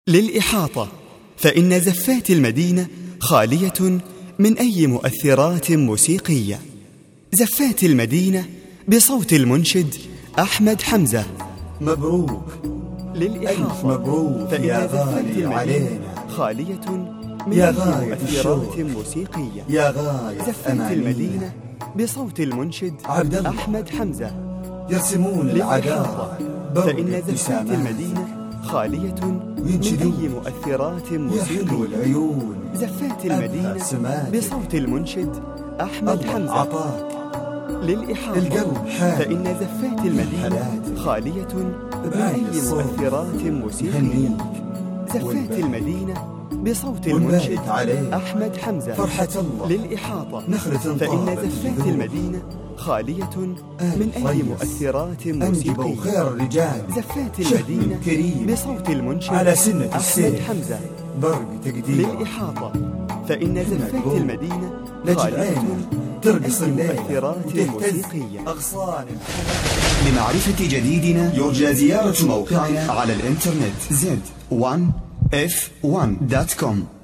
للإحاطة، فإن زفات المدينة خالية من أي مؤثرات موسيقية. زفات المدينة بصوت المنشد أحمد حمزة. مبروك للإحاطة، مبروك فإن يا زفات غالي المدينة علينا، خالية من يا أي غاية مؤثرات الشوق، موسيقية. يا غاية زفات أمانينا. المدينة بصوت المنشد عبد الله أحمد حمزة. يرسمون العذارى فإن زفات المدينة خالية من أي مؤثرات يا حلو موسيقية. العيون، زفات المدينة بصوت المنشد أحمد حمزة. عطاك للإحاطة، القلب حال، فإن زفات المدينة خالية من أي مؤثرات موسيقية. زفات المدينة بصوت المنشد أحمد حمزة. فرحة الله للإحاطة، نخلة فإن زفات المدينة خالية من أي مؤثرات موسيقية. خير الرجال، زفات المدينة بصوت المنشد على سنة أحمد السيف، حمزة. برق تقدير. للإحاطة، فإن زفات المدينة خالية ترقص من أي الليل مؤثرات موسيقية. أغصان. لمعرفة جديدنا يرجى زيارة موقعنا على الإنترنت zone1f1.com.